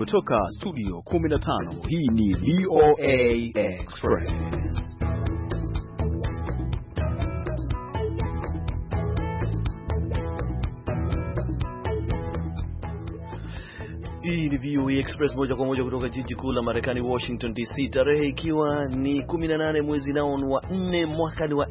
kutoka studio 15, hii ni VOA Express. Hii ni VOA Express moja kwa moja kutoka jiji kuu la Marekani, Washington DC, tarehe ikiwa ni 18 mwezi nao wa 4 mwaka wa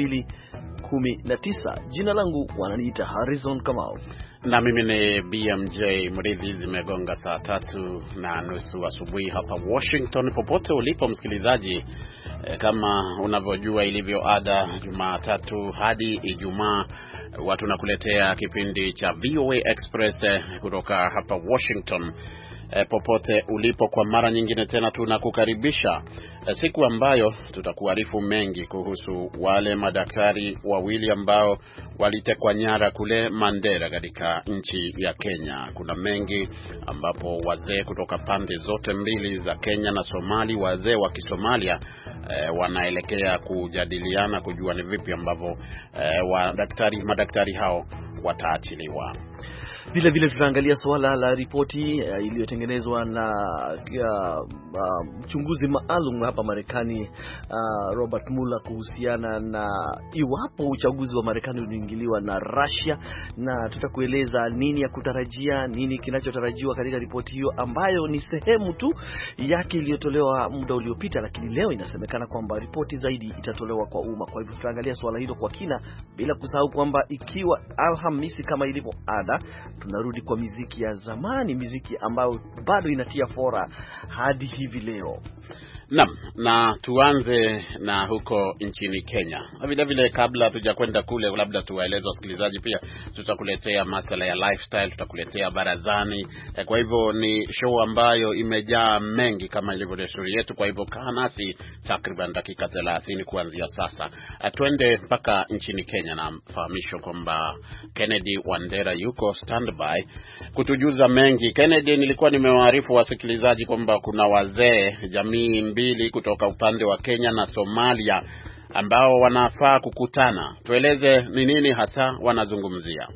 2019. Jina langu wananiita Harrison Kamau. Na mimi ni BMJ Mridhi. Zimegonga saa 3:30 asubuhi hapa Washington. Popote ulipo msikilizaji, kama unavyojua ilivyo ada, Jumatatu hadi Ijumaa watu nakuletea kipindi cha VOA Express kutoka hapa Washington. Popote ulipo, kwa mara nyingine tena tunakukaribisha, siku ambayo tutakuarifu mengi kuhusu wale madaktari wawili ambao walitekwa nyara kule Mandera katika nchi ya Kenya. Kuna mengi ambapo wazee kutoka pande zote mbili za Kenya na Somali, wazee wa Kisomalia wanaelekea kujadiliana kujua ni vipi ambavyo madaktari hao wataachiliwa. Vile vile tutaangalia swala la ripoti iliyotengenezwa na mchunguzi maalum hapa Marekani, Robert Mueller, kuhusiana na iwapo uchaguzi wa Marekani uliingiliwa na Russia, na tutakueleza nini ya kutarajia, nini kinachotarajiwa katika ripoti hiyo ambayo ni sehemu tu yake iliyotolewa muda uliopita, lakini leo inasemekana kwamba ripoti zaidi itatolewa kwa umma. Kwa hivyo tutaangalia swala hilo kwa kina, bila kusahau kwamba ikiwa Alhamisi kama ilivyo ada, tunarudi kwa muziki ya zamani, muziki ambayo bado inatia fora hadi hivi leo. Na tuanze na huko nchini Kenya. Vile vile kabla tujakwenda kule, labda tuwaeleze wasikilizaji pia tutakuletea masuala ya lifestyle, tutakuletea barazani. Kwa hivyo ni show ambayo imejaa mengi kama ilivyo desturi yetu. Kwa hivyo kaa nasi takriban dakika 30 kuanzia sasa. Twende mpaka nchini Kenya na mfahamisho kwamba Kennedy Wandera yuko standby kutujuza mengi. Kennedy, nilikuwa nimewaarifu wasikilizaji kwamba kuna wazee jamii mbili kutoka upande wa Kenya na Somalia ambao wanafaa kukutana. Tueleze ni nini hasa wanazungumzia.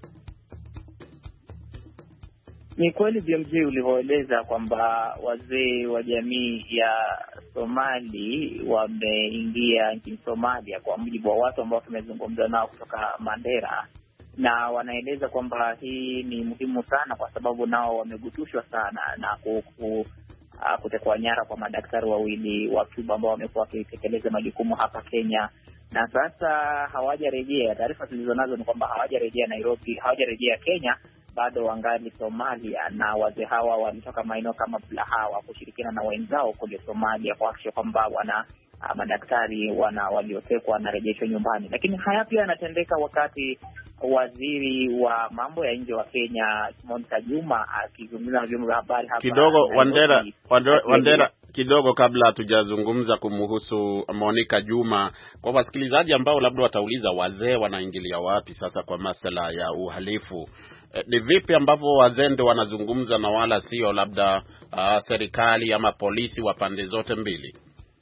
Ni kweli BMJ ulivyoeleza kwamba wazee wa jamii ya Somali wameingia nchini Somalia, kwa mujibu wa watu ambao tumezungumza nao kutoka Mandera, na wanaeleza kwamba hii ni muhimu sana kwa sababu nao wamegutushwa sana na kutekwa nyara kwa madaktari wawili wa Cuba ambao wamekuwa wakitekeleza majukumu hapa Kenya, na sasa hawajarejea. Taarifa zilizonazo ni kwamba hawajarejea Nairobi, hawajarejea Kenya, bado wangali Somalia, na wazee hawa walitoka maeneo kama Bulahawa kushirikiana na wenzao kule Somalia kuhakikisha kwamba madaktari waliotekwa wanarejeshwa nyumbani. Lakini haya pia yanatendeka wakati waziri wa mambo ya nje wa Kenya Monica Juma akizungumza na vyombo vya habari hapa kidogo. Wandera kidogo, kabla hatujazungumza kumhusu Monica Juma, kwa wasikilizaji ambao labda watauliza wazee wanaingilia wapi sasa kwa masuala ya uhalifu, ni vipi ambavyo wazee ndio wanazungumza na wala sio labda serikali ama polisi wa pande zote mbili?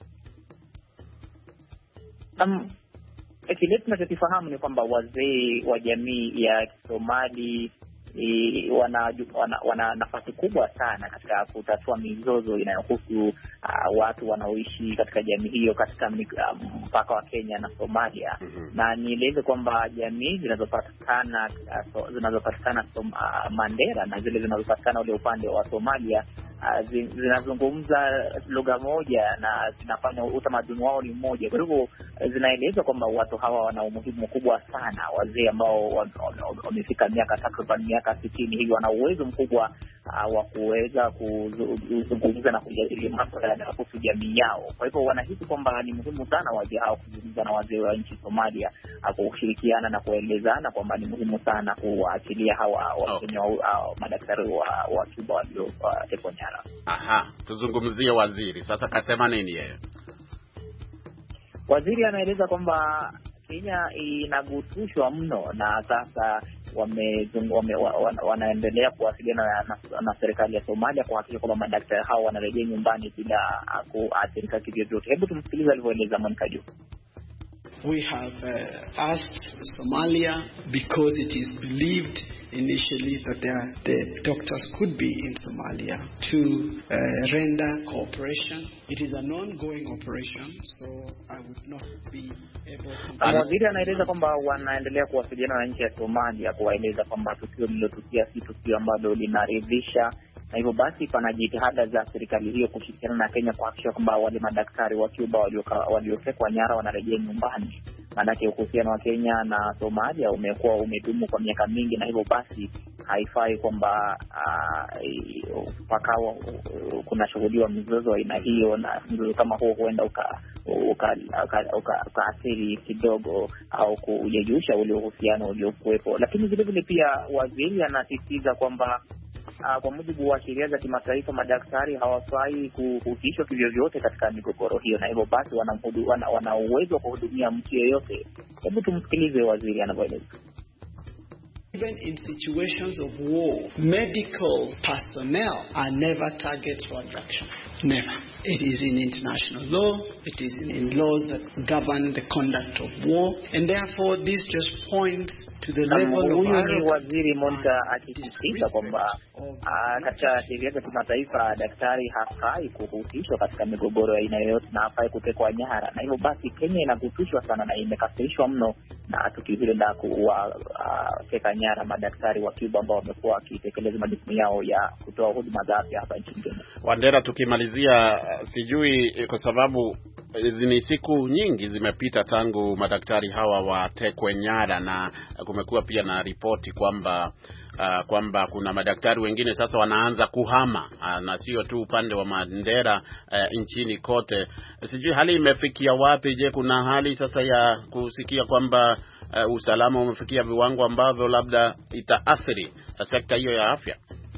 Kile tunachokifahamu ni kwamba wazee wa jamii ya Somali wana nafasi kubwa sana katika kutatua mizozo inayohusu watu wanaoishi katika jamii hiyo katika mpaka wa Kenya na Somalia. Na nieleze kwamba jamii zinazopatikana Mandera na zile zinazopatikana ule upande wa Somalia zinazungumza lugha moja na zinafanya utamaduni wao ni mmoja. Kwa hivyo zinaeleza kwamba watu hawa wana umuhimu mkubwa sana, wazee ambao wamefika takriban miaka 60 hivi, wana uwezo mkubwa wa kuweza kuzungumza na kujadili masuala yanayohusu jamii yao. Kwa hivyo wanahisi kwamba ni muhimu sana wazee hao kuzungumza na wazee wa nchi Somalia, kushirikiana na kuelezana kwamba ni muhimu sana kuwaachilia hawa Wakenya madaktari wa Cuba waliotekwa nyara. Tuzungumzie waziri sasa. Kasema nini yeye? Waziri anaeleza kwamba Kenya inagutushwa mno, na sasa wanaendelea kuwasiliana na serikali ya Somalia kuhakikisha kwamba madaktari hao wanarejea nyumbani bila kuathirika kivyovyote. Hebu tumsikilize alivyoeleza Monica Juma. We have asked Somalia, because it is believed initially that the doctors could be in Somalia, to render cooperation. It is an ongoing operation, so I would not be able to... Waziri anaeleza kwamba wanaendelea kuwasiliana na nchi ya Somalia kuwaeleza kwamba tukio lililotukia si tukio ambalo linaridhisha, na hivyo basi pana jitihada za serikali hiyo kushirikiana na Kenya kuhakikisha kwamba wale madaktari wa Cuba waliotekwa nyara wanarejea nyumbani. Maanake uhusiano wa Kenya na Somalia umekuwa umedumu kwa miaka mingi, na hivyo basi haifai kwamba pakawa kuna shuhudiwa mzozo wa aina hiyo, na mzozo kama huo huenda ukaathiri kidogo au kuyeyusha ule uhusiano uliokuwepo. Lakini vile vile pia waziri anasisitiza kwamba kwa mujibu wa sheria za kimataifa madaktari hawafai kuhusishwa kivyovyote katika migogoro hiyo, na hivyo basi wana uwezo wa kuhudumia mtu yeyote. Hebu tumsikilize waziri anavyoeleza. Even in situations of war, medical personnel are never targets for abduction. Never. It is in international law. It is in laws that govern the conduct of war. And therefore, this just points to the level of... Huyu ni waziri Monica akisisitiza kwamba katika sheria za kimataifa daktari hafai kuhusishwa katika migogoro ya aina yoyote na hafai kutekwa nyara. Na hivyo basi Kenya inagusishwa sana na imekasirishwa mno na tukio hilo la kuwateka nyara madaktari wa Cuba ambao wamekuwa wakitekeleza majukumu yao ya kutoa huduma za afya hapa nchini Kenya. Wandera, tukimalizia, sijui kwa sababu ni siku nyingi zimepita tangu madaktari hawa watekwe nyara, na kumekuwa pia na ripoti kwamba kuna madaktari wengine sasa wanaanza kuhama, na sio tu upande wa Mandera, nchini kote. Sijui hali imefikia wapi? Je, kuna hali sasa ya kusikia kwamba usalama umefikia viwango ambavyo labda itaathiri sekta hiyo ya afya?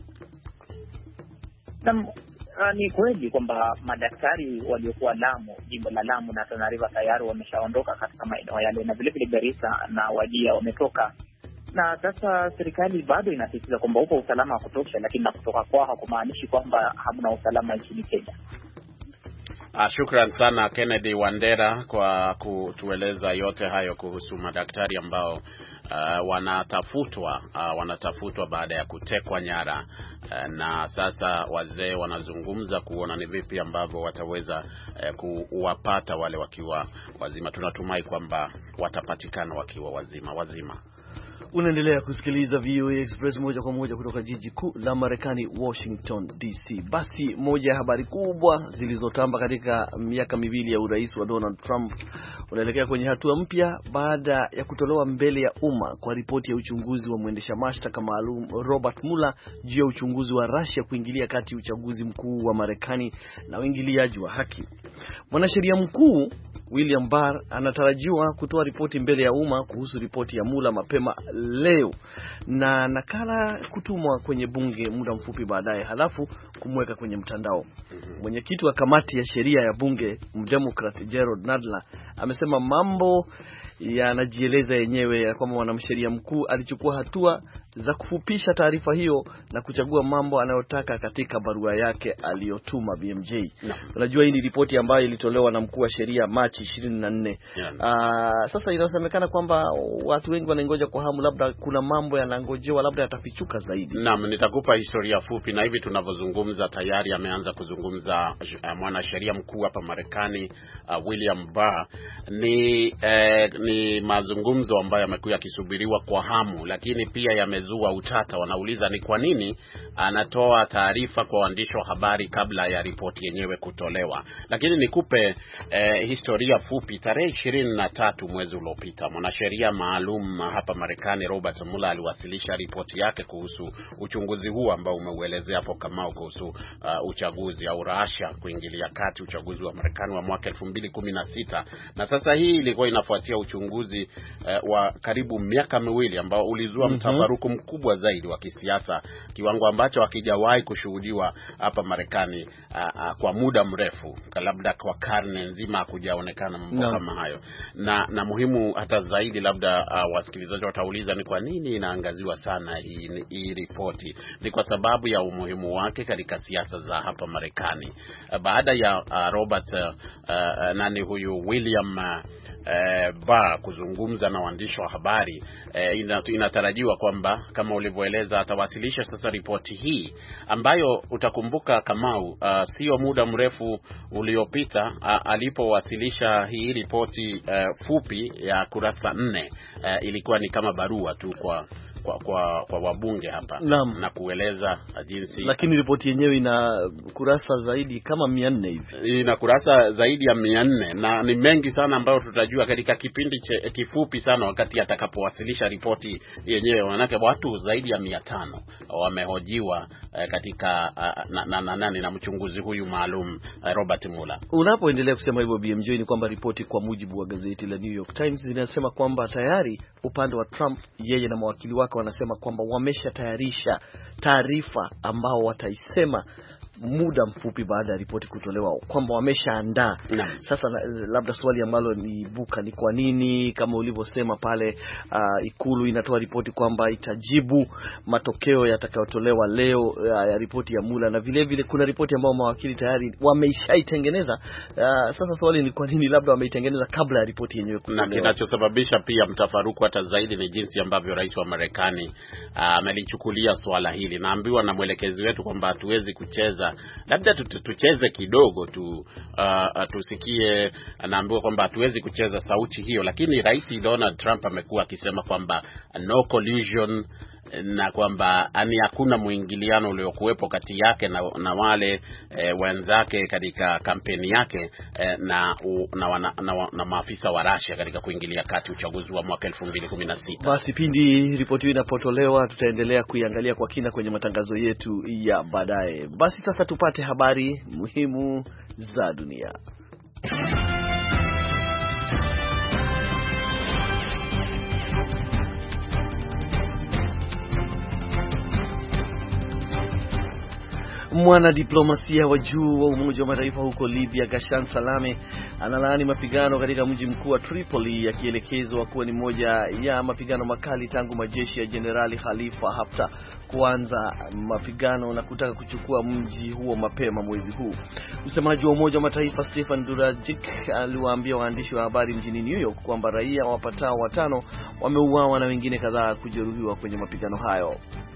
Ni kweli kwamba madaktari waliokuwa Lamu, jimbo la Lamu na Tana River tayari wameshaondoka katika maeneo yale, na vile vile Garissa na Wajir wametoka. Na sasa serikali bado inasisitiza kwamba upo usalama wa kutosha, lakini na kutoka kwao hakumaanishi kwamba hamna usalama nchini Kenya. Shukran sana Kennedy Wandera kwa kutueleza yote hayo kuhusu madaktari ambao wanatafutwa baada ya kutekwa nyara, na sasa wazee wanazungumza kuona ni vipi ambavyo wataweza kuwapata wale wakiwa wazima. Tunatumai kwamba watapatikana wakiwa wazima. Unaendelea kusikiliza VOA Express moja kwa moja kutoka jiji kuu la Marekani, Washington DC. Basi moja ya habari kubwa zilizotamba katika miaka miwili ya urais wa Donald Trump unaelekea kwenye hatua mpya baada ya kutolewa mbele ya umma kwa ripoti ya uchunguzi wa mwendesha mashtaka maalum Robert Mueller juu ya uchunguzi wa Russia kuingilia kati uchaguzi mkuu wa Marekani na uingiliaji wa haki. Mwanasheria mkuu William Barr anatarajiwa kutoa ripoti mbele ya umma kuhusu ripoti ya Mueller mapema leo, na nakala kutumwa kwenye bunge muda mfupi baadaye, halafu kumweka kwenye mtandao. Mwenyekiti wa kamati ya sheria ya bunge, Mdemocrat Gerald Nadler, amesema mambo yanajieleza yenyewe ya kwamba mwanamsheria mkuu alichukua hatua za kufupisha taarifa hiyo na kuchagua mambo anayotaka katika barua yake aliyotuma BMJ. Unajua hii ni ripoti ambayo ilitolewa na mkuu wa sheria Machi 24. Sasa inasemekana kwamba watu wengi wanangoja kwa hamu, labda kuna mambo yanangojewa, labda yatafichuka zaidi. Naam, nitakupa historia fupi, na hivi tunavyozungumza tayari ameanza kuzungumza mwanasheria mkuu hapa Marekani, William Barr. Ni mazungumzo ambayo yamekuwa yakisubiriwa kwa hamu, lakini pia yamezua utata. Wanauliza ni kwa nini anatoa taarifa kwa waandishi wa habari kabla ya ripoti yenyewe kutolewa. Lakini nikupe historia fupi. Tarehe 23 mwezi uliopita, mwanasheria maalum hapa Marekani Robert Mueller aliwasilisha ripoti yake kuhusu uchunguzi huu ambao umeuelezea hapo kama kuhusu uchaguzi au Russia kuingilia kati uchaguzi wa Marekani wa mwaka 2016. Na sasa hii ilikuwa inafuatia uchunguzi wa karibu miaka miwili ambao ulizua mtafaruku mkubwa zaidi wa kisiasa, kiwango ambacho hakijawahi kushuhudiwa hapa Marekani kwa muda mrefu, labda kwa karne nzima hakujaonekana mambo kama hayo. Na muhimu hata zaidi, labda wasikilizaji watauliza ni kwa nini inaangaziwa sana hii ripoti. Ni kwa sababu ya umuhimu wake katika siasa za hapa Marekani. Baada ya Robert William Barr kuzungumza na waandishi wa habari, inatarajiwa kwamba kama ulivyoeleza atawasilisha sasa ripoti hii ambayo utakumbuka Kamau, sio muda mrefu uliopita alipowasilisha hii ripoti fupi ya kurasa 4, ilikuwa ni kama barua tu kwa wabunge hapa na kueleza jinsi, lakini ripoti yenyewe ina kurasa zaidi kama 400 hivi. Ina kurasa zaidi ya 400 na ni mengi sana ambayo tutajua katika kipindi kifupi sana wakati atakapowasilisha ripoti yenyewe. Manake watu zaidi ya 500 wamehojiwa katika na mchunguzi huyu maalum Robert Mueller. Unapoendelea kusema hivyo BMJ, ni kwamba ripoti kwa mujibu wa gazeti la New York Times zinasema kwamba tayari upande wa Trump, yeye na mawakili wake wanasema kwamba wameshatayarisha taarifa ambao wataisema muda mfupi baada ya ripoti kutolewa, kwamba wameshaandaa. Sasa labda swali ambalo niibuka ni kwa nini, kama ulivyosema pale, Ikulu inatoa ripoti kwamba itajibu matokeo yatakayotolewa leo ya ripoti ya Mueller, na vile vile kuna ripoti ambayo mawakili tayari wameishaitengeneza. Sasa swali ni kwa nini labda wameitengeneza kabla ya ripoti yenyewe kutolewa. Na kinachosababisha pia mtafaruku hata zaidi ni jinsi ambavyo rais wa Marekani amelichukulia swala hili. Naambiwa na mwelekezi wetu kwamba hatuwezi kucheza, labda tucheze kidogo tu, tusikie. Naambiwa kwamba hatuwezi kucheza sauti hiyo, lakini Rais Donald Trump amekuwa akisema kwamba no collusion, na kwamba hakuna muingiliano uliokuwepo kati yake na wale wenzake katika kampeni yake na maafisa wa Russia katika kuingilia kati uchaguzi wa mwaka 2016. Basi pindi ripoti hii inapotolewa tutaendelea kuiangalia kwa kina kwenye matangazo yetu ya baadaye. Basi sasa tupate habari muhimu za dunia. Mwanadiplomasia wa juu wa Umoja wa Mataifa huko Libya, Ghassan Salame, analaani mapigano katika mji mkuu wa Tripoli, yakielekezwa kuwa ni moja ya mapigano makali tangu majeshi ya Jenerali Khalifa Haftar kuanza mapigano na kutaka kuchukua mji huo mapema mwezi huu. Msemaji wa Umoja wa Mataifa Stefan Dujarric aliwaambia waandishi wa habari mjini New York kwamba raia wapatao 5 wameuawa na wengine kadhaa kujeruhiwa kwenye mapigano hayo.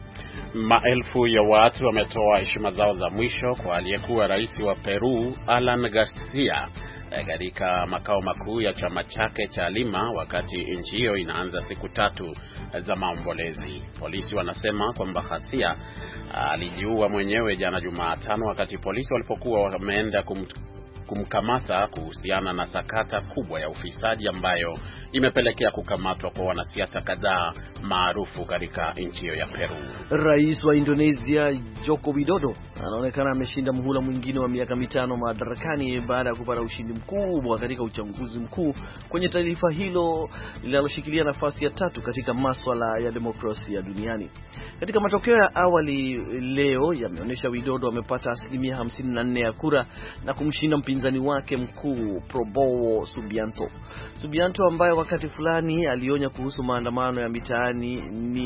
Maelfu ya watu wametoa heshima zao za mwisho kwa aliyekuwa rais wa Peru Alan Garcia katika makao makuu ya chama chake cha Lima, wakati nchi hiyo inaanza siku 3 za maombolezi. Polisi wanasema kwamba Garcia alijiua mwenyewe jana Jumatano wakati polisi walipokuwa wameenda kumkamata kuhusiana na sakata kubwa ya ufisadi ambayo imepelekea kukamatwa kwa wanasiasa kadhaa maarufu katika nchi hiyo ya Peru. Rais wa Indonesia Joko Widodo anaonekana ameshinda muhula mwingine wa miaka 5 madarakani baada ya kupata ushindi mkubwa katika uchaguzi mkuu kwenye taifa hilo linaloshikilia nafasi ya 3 katika masuala ya demokrasia duniani. Katika matokeo ya awali leo yameonyesha Widodo amepata 54% ya kura na kumshinda mpinzani wake mkuu Prabowo Subianto ambaye wakati fulani alionya kuhusu maandamano ya mitaani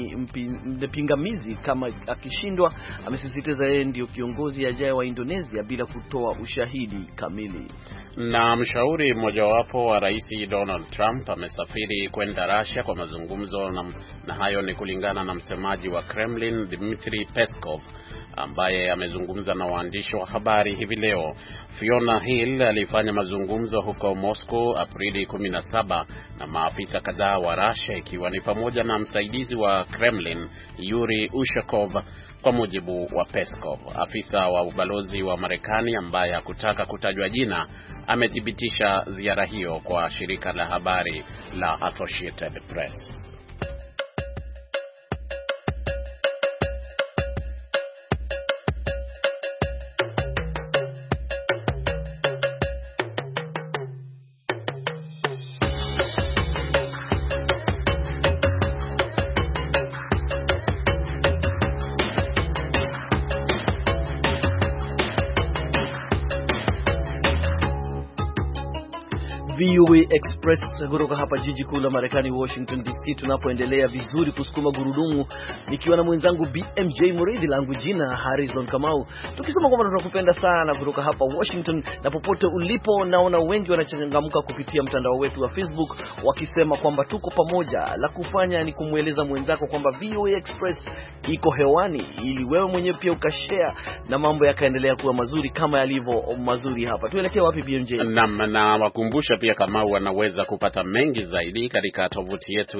ni pingamizi kama akishindwa. Amesisitiza yeye ndio kiongozi ajaye wa Indonesia bila kutoa ushahidi kamili. Na mshauri mmojawapo wa Rais Donald Trump amesafiri kwenda Russia kwa mazungumzo, na hayo ni kulingana na msemaji wa Kremlin Dmitry Peskov ambaye amezungumza na waandishi wa habari hivi leo. Fiona Hill alifanya mazungumzo huko Moscow Aprili 17 na maafisa kadhaa wa Russia, ikiwa ni pamoja na msaidizi wa Kremlin Yuri Ushakov, kwa mujibu wa Peskov. Afisa wa ubalozi wa Marekani ambaye hakutaka kutajwa jina amethibitisha ziara hiyo kwa shirika la habari la Associated Press. VOA Express kutoka hapa jiji kuu la Marekani Washington DC, tunapoendelea vizuri kusukuma gurudumu nikiwa na mwenzangu BMJ Muridhi, langu jina Harrison Kamau, tukisema kwamba tunakupenda sana kutoka hapa Washington na popote ulipo. Naona wengi wanachangamka kupitia mtandao wetu wa Facebook wakisema kwamba tuko pamoja. La kufanya ni kumweleza mwenzako kwamba VOA Express iko hewani ili wewe mwenyewe pia ukashare na mambo yakaendelea kuwa mazuri kama yalivyo mazuri hapa. Tuelekee wapi BMJ? Na wakumbusha pia kama wanaweza kupata mengi zaidi katika tovuti yetu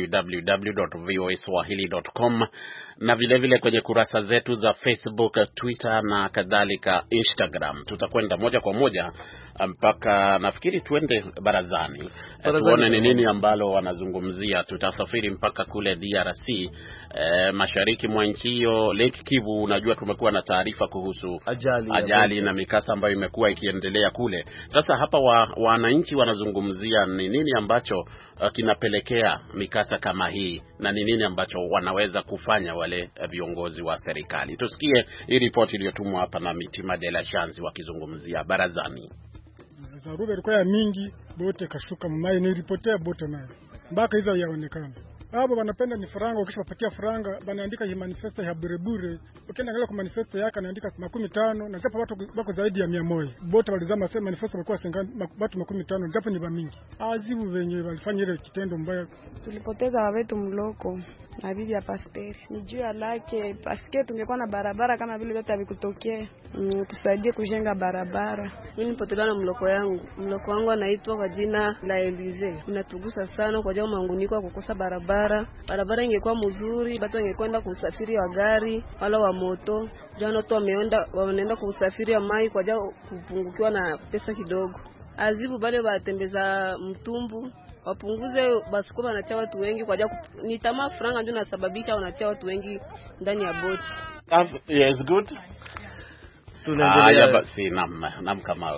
www.voaswahili.com na vile vile kwenye kurasa zetu za Facebook, Twitter na kadhalika Instagram. Tutakwenda moja kwa moja mpaka nafikiri tuende barazani. Tuone ni nini ambalo wanazungumzia. Tutasafiri mpaka kule DRC, mashariki mwa nchi hiyo, Lake Kivu. Unajua tumekuwa na taarifa kuhusu ajali na mikasa ambayo imekuwa ikiendelea kule. Sasa hapa wananchi wanazungumzia ni nini ambacho kinapelekea mikasa kama hii na ni nini ambacho wanaweza kufanya wale viongozi wa serikali. Tusikie hii ripoti iliyotumwa hapa na Mitima de la Chance wakizungumzia barazani. Zaruba ilikuwa ya mingi, bote kashuka mumai, nilipotea bote nayo mpaka hizo yaonekana. Hapo wanapenda ni faranga, ukishapatia faranga banaandika hii manifesto ya burebure. Ukienda angalia kwa manifesto yake anaandika 15 na japo watu wako zaidi ya 100. Bote walizama sema manifesto ilikuwa watu 15 japo ni mingi. Azibu wenyewe walifanya ile kitendo mbaya. Tulipoteza wawetu mloko na bibi ya pasteri. Ni juu ya lake paske tungekuwa na barabara kama vile vyote vikutokea. Tusaidie kujenga barabara. Mimi nipotelana na mloko yangu. Mloko wangu anaitwa kwa jina la Elize. Unatugusa sana kwa jambo manguniko kukosa barabara. Barabara ingekuwa mzuri, watu wangekwenda kusafiri wa gari wala wa moto. Jana watu wanaenda kusafiri wa mai kwa jao kupungukiwa na pesa kidogo. Azibu bale watembeza mtumbu wapunguze basi kwa wanacha watu wengi kwa jao ni tamaa franga ndio nasababisha wanacha watu wengi ndani ya boti. Yes, good. Tunaendelea basi nam kama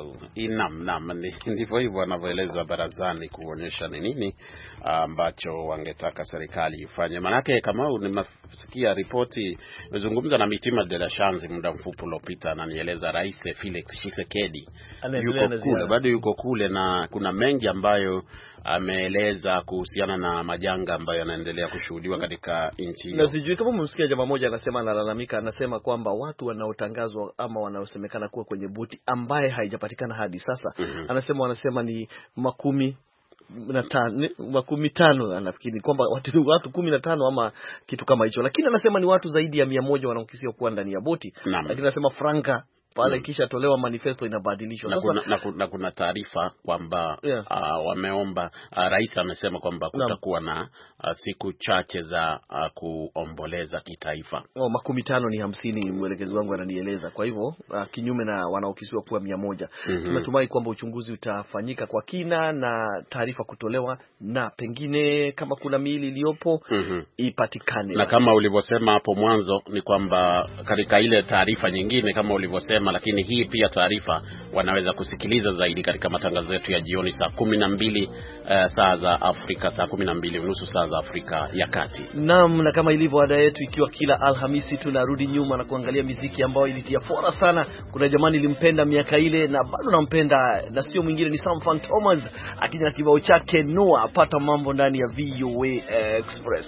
ndivyo hivyo wanavyoeleza barazani kuonyesha ni nini ambacho wangetaka serikali ifanye. Manake kama nimesikia ripoti nimezungumza na Mitima de la Chance muda mfupi uliopita na nieleza Rais Felix Tshisekedi yuko kule na kuna mengi ambayo ameeleza kuhusiana na majanga ambayo yanaendelea kushuhudiwa katika nchi hiyo. Na sijui kama mmesikia jamaa mmoja anasema, analalamika, anasema kwamba watu wanaotangazwa ama wanaosemekana kuwa kwenye boti ambaye haijapatikana hadi sasa, wanasema ni 15 anafikiri kwamba watu 15 ama kitu kama hicho, lakini anasema ni watu zaidi ya 100 wanaokisiwa kuwa ndani ya boti. Lakini anasema franka pale kisha tolewa manifesto inabadilishwa. Na kuna taarifa kwamba wameomba, rais amesema kwamba kutakuwa na siku chache za kuomboleza kitaifa. 15 ni 50 mwelekezi wangu ananieleza. Kwa hivyo kinyume na wanaokisiwa kuwa 100. Tunatumai kwamba uchunguzi utafanyika kwa kina na taarifa kutolewa na pengine kama kuna miili iliyopo ipatikane. Na kama ulivyosema hapo mwanzo ni kwamba katika ile taarifa nyingine kama ulivyosema, lakini hii pia taarifa wanaweza kusikiliza zaidi katika matangazo yetu ya jioni saa 12 saa za Afrika, saa 12:30 saa za Afrika ya Kati. Naam, na kama ilivyo ada yetu, ikiwa kila Alhamisi tunarudi nyuma na kuangalia muziki ambao ilitia fora sana. Kuna jamani nilimpenda miaka ile na bado nampenda, na sio mwingine ni Sam Fan Thomas akija kibao chake Noah. Pata mambo ndani ya VOA Express.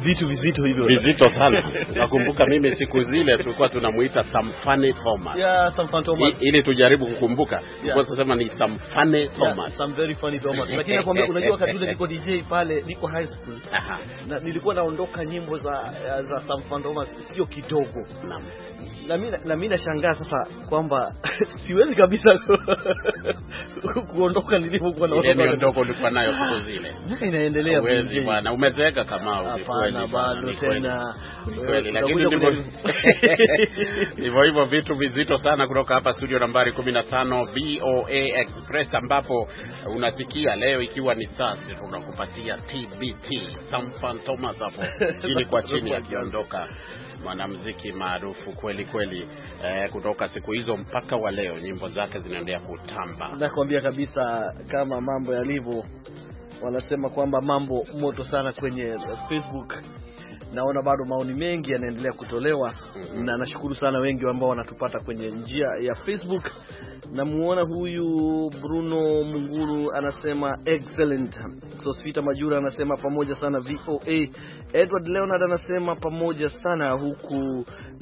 vitu vizito hivyo. Vizito sana. Nakumbuka mimi siku zile tulikuwa tunamuita Samfane Thomas. Yeah, Samfane Thomas. Ili tujaribu kukumbuka. Tulikuwa tunasema ni Samfane Thomas. Yeah, some very funny Thomas. Lakini nakwambia, unajua wakati ule niko DJ pale, niko high school. Na nilikuwa naondoka nyimbo za Samfane Thomas sio kidogo. Naam. Na mimi nashangaa sasa kwamba siwezi kabisa kuondoka nilipokuwa naondoka. Ile miondoko ulikuwa nayo siku zile. Miaka inaendelea wewe bwana, umezeeka kama hapana bado tena. Kweli, lakini hivyo vitu vizito sana kutoka hapa studio nambari 15 VOA Express, ambapo unasikia leo ikiwa ni Thursday tunakupatia TBT Samfane Thomas hapo chini kwa chini akiondoka, mwanamuziki maarufu kweli kweli, kutoka siku hizo mpaka wa leo nyimbo zake zinaendelea kutamba. Nakwambia kabisa, kama mambo yalivyo, wanasema kwamba mambo moto sana kwenye Facebook. Naona bado maoni mengi yanaendelea kutolewa, na nashukuru sana wengi ambao wanatupata kwenye njia ya Facebook. Namuona huyu Bruno Munguru anasema excellent. Sosfita Majura anasema pamoja sana VOA. Edward Leonard anasema pamoja sana, huku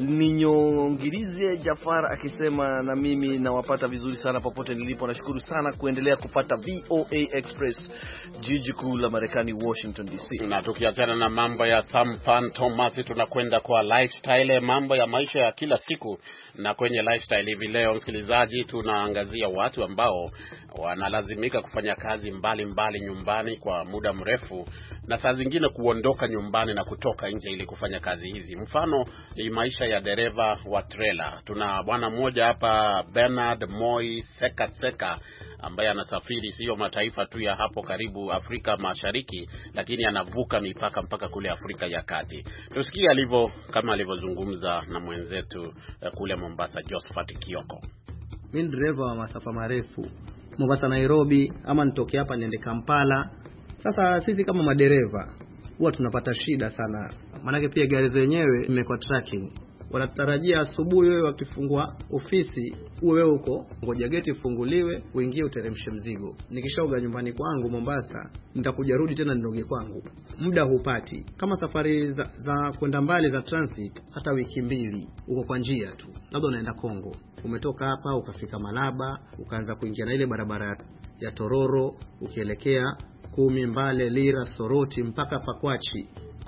Ninyongirize Jafar akisema na mimi nawapata vizuri sana popote nilipo. Nashukuru sana kuendelea kupata VOA Express, jiji kuu la Marekani, Washington DC. Na tukiachana na mambo ya Samfane Thomas, tunakwenda kwa lifestyle, mambo ya maisha ya kila siku. Na kwenye lifestyle hivi leo, msikilizaji, tunaangazia watu ambao wanalazimika kufanya kazi mbali nyumbani kwa muda mrefu, na saa zingine kuondoka nyumbani na kutoka nje ili kufanya kazi hizi. Mfano ni maisha ya dereva wa trailer. Tuna bwana mmoja hapa, Bernard Moi Seka ambaye anasafiri sio mataifa tu ya hapo karibu Afrika Mashariki, lakini anavuka mipaka mpaka kule Afrika ya Kati. Tusikie kama alivyozungumza na mwenzetu kule Mombasa, Josephat Kioko. Mimi dereva wa masafa marefu, Mombasa Nairobi, ama nitoke hapa niende Kampala. Sasa sisi kama madereva huwa tunapata shida sana, maana pia gari zenyewe imekuwa tracking. Wanatarajia asubuhi wewe wakifungua ofisi uwe wewe uko ngoja geti ifunguliwe uingie uteremshe mzigo. Nikishaoga nyumbani kwangu Mombasa, nitakuja rudi tena ninoge kwangu. Muda hupati. Kama safari za kwenda mbali za transit, hata wiki 2 uko kwa njia tu. Labda unaenda Kongo, umetoka hapa ukafika Malaba, ukaanza kuingia na ile barabara ya Tororo ukielekea 10 Mbale, Lira, Soroti mpaka Pakwachi.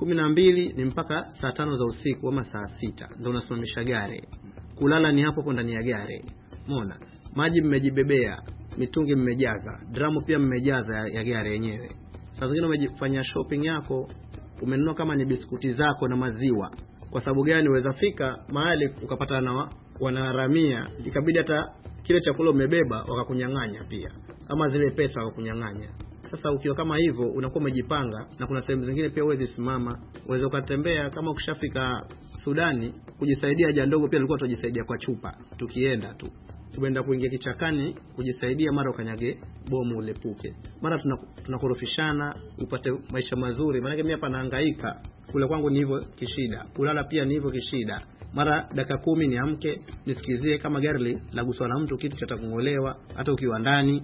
12 ni mpaka saa 5 za usiku ama saa 6 ndio unasimamisha gari. Kulala ni hapo ndani ya gari. Umeona? Maji mmejibebea, mitungi mmejaza, dramu pia mmejaza ya gari yenyewe. Sasa zingine umejifanyia shopping yako, umenunua kama ni biskuti zako na maziwa. Kwa sababu gani? Uweza fika mahali ukapata na wanaharamia, ikabidi hata kile chakula umebeba wakakunyang'anya pia, ama zile pesa wakakunyang'anya. Sasa ukiwa kama hivyo unakuwa umejipanga, na kuna sehemu zingine pia uwezi simama, uweze ukatembea. Kama ukishafika Sudani kujisaidia haja ndogo, pia tulikuwa tunajisaidia kwa chupa. Tukienda tu tumeenda kuingia kichakani kujisaidia, mara ukanyage bomu ulepuke, mara tunakorofishana upate maisha mazuri. Maana mimi hapa nahangaika, kule kwangu ni hivyo kishida, kulala pia ni hivyo kishida. Mara dakika 10 niamke nisikizie kama gari la guswa na mtu, kitu cha kungolewa hata ukiwa ndani.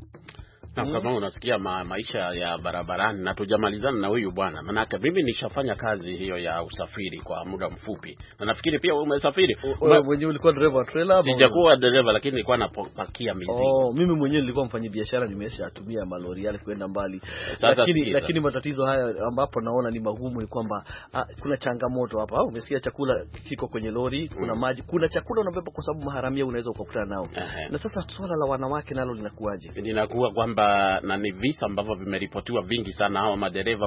Na kama unasikia maisha ya barabarani, na tujamalizana na huyu bwana, manake mimi nishafanya kazi hiyo ya usafiri kwa muda mfupi, na nafikiri pia umesafiri. Wewe mwenyewe ulikuwa driver wa trailer? Sijakuwa dereva, lakini nilikuwa napakia mizigo. Mimi mwenyewe nilikuwa mfanyabiashara, nimeshatumia malori yale kwenda mbali. Lakini matatizo haya ambapo naona ni magumu ni kwamba kuna changamoto hapa. Umesikia chakula kiko kwenye lori, kuna maji, kuna chakula unabeba kwa sababu maharamia unaweza ukakutana nao. Na sasa swala la wanawake nalo linakuaje? Linakuwa kwamba na ni visa ambavyo vimeripotiwa vingi sana. Hao madereva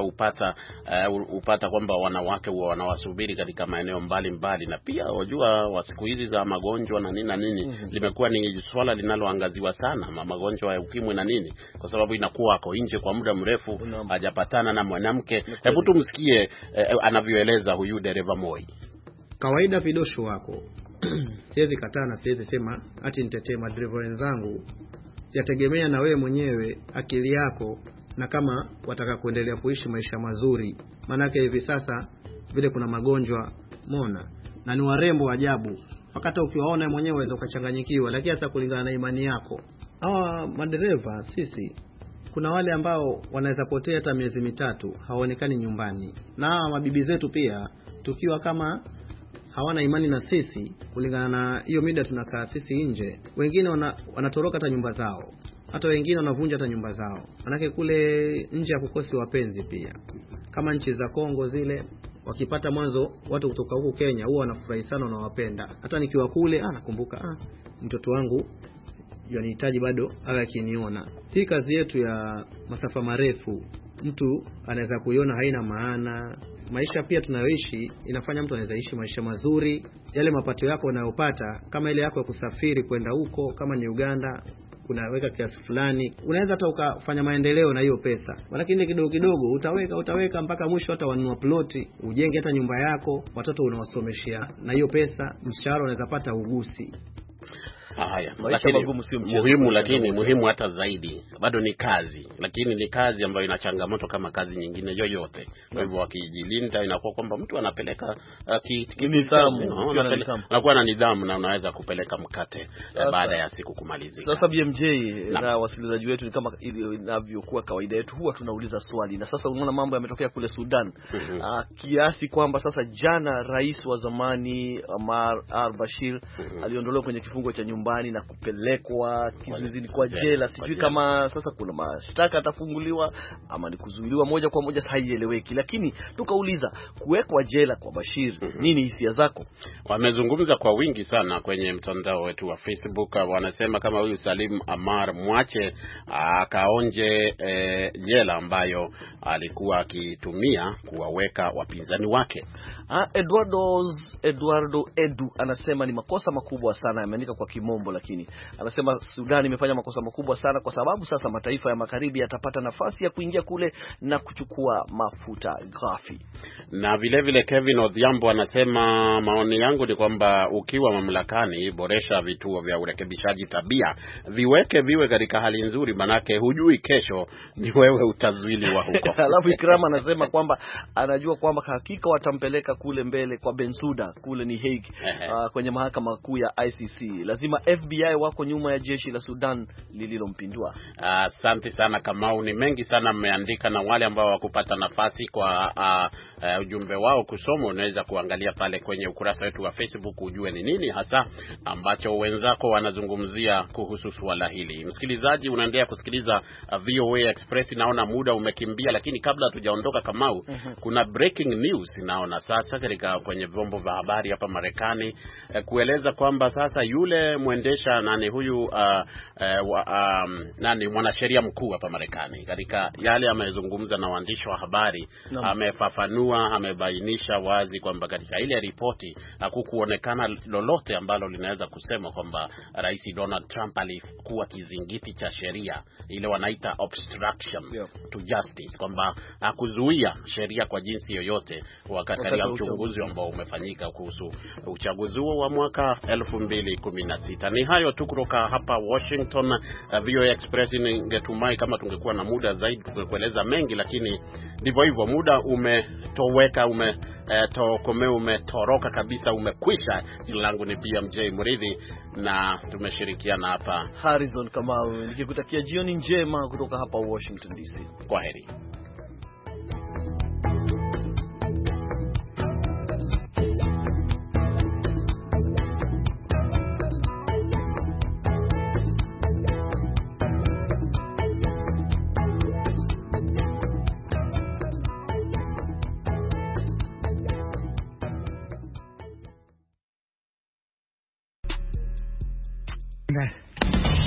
upata kwamba wanawake wanawasubiri katika maeneo mbali, na pia wajua siku hizi za magonjwa na nini limekuwa ni swala linaloangaziwa sana, magonjwa ya ukimwi na nini, kwa sababu inakuwa ako nje kwa muda mrefu hajapatana na mwanamke. Hebu tumsikie anavyoeleza huyu dereva Moi. Kawaida vidosho wako siwezi kataa na siwezi sema ati nitetee madereva wenzangu. Yategemea na wewe mwenyewe, akili yako, na kama wataka kuendelea kuishi maisha mazuri. Manake hivi sasa vile kuna magonjwa, umeona, na ni warembo ajabu, wakati ukiwaona mwenyewe unaweza ukachanganyikiwa, lakini hasa kulingana na imani yako. Hawa madereva sisi kuna wale ambao wanaweza potea hata miezi mitatu hawaonekani nyumbani. Na mabibi zetu pia tukiwa kama hawana imani na sisi, kulingana na hiyo mida tunakaa sisi nje, wengine wanatoroka hata nyumba zao, hata wengine wanavunja hata nyumba zao. Manake kule nje ya kukosi wapenzi pia, kama nchi za Kongo zile, wakipata mwanzo watu kutoka huku Kenya huwa wanafurahi sana, wanawapenda. Hata nikiwa kule nakumbuka mtoto wangu yanihitaji bado awe akiniona. Hii kazi yetu ya masafa marefu mtu anaweza kuiona haina maana. Maisha pia tunayoishi inafanya mtu anaweza ishi maisha mazuri. Yale mapato yako unayopata, kama ile yako ya kusafiri kwenda huko, kama ni Uganda, unaweka kiasi fulani, unaweza hata ukafanya maendeleo na hiyo pesa. Lakini kidogo kidogo utaweka mpaka mwisho, hata wanunua ploti, ujenge hata nyumba yako, watoto unawasomeshia na hiyo pesa, mshahara unaweza pata ugusi. Haya, lakini muhimu hata zaidi bado ni kazi, lakini ni kazi ambayo ina changamoto kama kazi nyingine yoyote. Kwa hivyo wakijilinda, inakuwa kwamba mtu anapeleka nidhamu, anakuwa na nidhamu na unaweza kupeleka mkate baada ya siku kumalizika. Sasa BMJ na wasikilizaji wetu, ni kama inavyokuwa kawaida yetu, huwa tunauliza swali. Na sasa unaona mambo yametokea kule Sudan, kiasi kwamba sasa jana rais wa zamani Omar al-Bashir aliondolewa kwenye kifungo cha nyumbani na kupelekwa kizuizini kwa jela. Sijui kama sasa kuna mashtaka atafunguliwa ama ni kuzuiliwa moja kwa moja, haieleweki. Lakini tukauliza, kuwekwa jela kwa Bashir, nini hisia zako? Wamezungumza kwa wingi sana kwenye mtandao wetu wa Facebook. Wanasema kama huyu Salim Amar mwache akaonje jela ambayo alikuwa akitumia kuwaweka wapinzani wake. Eduardo Edu anasema ni makosa makubwa sana, ameandika kwa kimombo, lakini anasema Sudan imefanya makosa makubwa sana kwa sababu sasa mataifa ya magharibi yatapata nafasi ya kuingia kule na kuchukua mafuta ghafi. Na vile Kevin Odhiambo anasema maoni yangu ni kwamba ukiwa mamlakani, boresha vituo vya urekebishaji tabia, viwe katika hali nzuri, manake hujui kesho ni wewe utazuiliwa huko. Alafu Ikram anasema kwamba anajua kwamba hakika watampeleka kule mbele kwa Bensouda, kule ni Hague, kwenye mahakama kuu ya ICC. Lazima FBI wako nyuma ya jeshi la Sudan lililompindua. Asante sana Kamau, ni mengi sana mmeandika, na wale ambao wakupata nafasi kwa ujumbe wao kusoma, unaweza kuangalia pale kwenye ukurasa wetu wa Facebook ujue ni nini hasa ambacho wenzako wanazungumzia kuhusu swala hili. Msikilizaji, unaendelea kusikiliza VOA Express. Naona muda umekimbia, lakini kabla hatujaondoka Kamau, kuna breaking news naona sasa katika kwenye vyombo vya habari hapa Marekani, kueleza kwamba sasa yule mwendesha huyu mwanasheria mkuu hapa Marekani, katika yale amezungumza na waandishi wa habari, amefafanua, amebainisha wazi kwamba katika ile ripoti hakukuonekana lolote ambalo linaweza kusema kwamba Rais Donald Trump alikuwa kizingiti cha sheria, ile wanaita obstruction to justice, kwamba hakuzuia sheria kwa jinsi yoyote wakati ya uchunguzi ambao umefanyika kuhusu uchaguzi wa mwaka 2016. Ni hayo tu kutoka hapa Washington. VOA Express, ningetumai kama tungekuwa na muda zaidi tungekueleza mengi, lakini ndivyo hivyo, muda umetoweka, umetoroka kabisa, umekwisha. Jina langu ni BMJ Muridhi na tumeshirikiana hapa Harrison Kamau, nikikutakia jioni njema kutoka hapa Washington DC. Kwaheri. Okay.